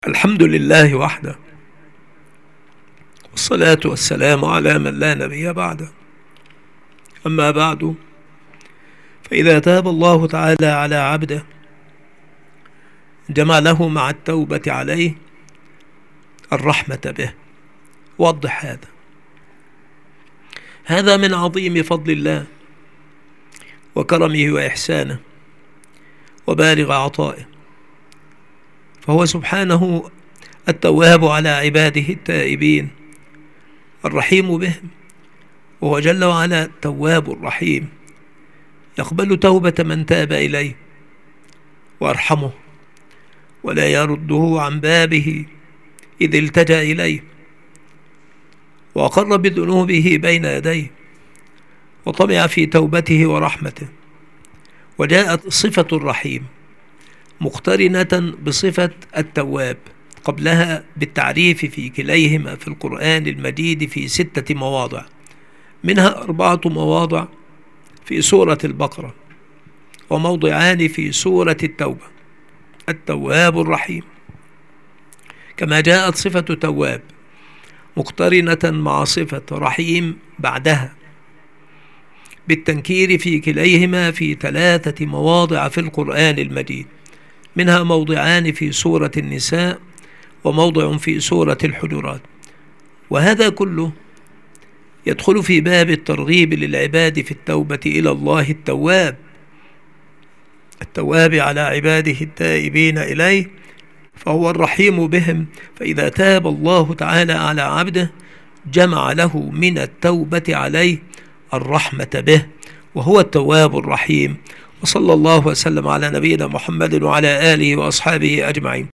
الحمد لله وحده، والصلاة والسلام على من لا نبي بعده. أما بعد، فإذا تاب الله تعالى على عبده جمع له مع التوبة عليه الرحمة به. وضح هذا من عظيم فضل الله وكرمه وإحسانه وبالغ عطائه، فهو سبحانه التواب على عباده التائبين، الرحيم بهم، وهو جل وعلا التواب الرحيم، يقبل توبة من تاب إليه وأرحمه، ولا يرده عن بابه إذ التجأ إليه وأقر بذنوبه بين يديه وطمع في توبته ورحمته. وجاءت صفة الرحيم مقترنة بصفة التواب قبلها بالتعريف في كليهما في القرآن المجيد في 6 مواضع، منها 4 مواضع في سورة البقرة، وموضعان في سورة التوبة. التواب الرحيم، كما جاءت صفة تواب مقترنة مع صفة رحيم بعدها بالتنكير في كليهما في 3 مواضع في القرآن المجيد، منها موضعان في سورة النساء وموضع في سورة الحجرات. وهذا كله يدخل في باب الترغيب للعباد في التوبة إلى الله التواب على عباده التائبين إليه، فهو الرحيم بهم. فإذا تاب الله تعالى على عبده جمع له من التوبة عليه الرحمة به، وهو التواب الرحيم. وصلى الله وسلم على نبينا محمد وعلى آله وأصحابه أجمعين.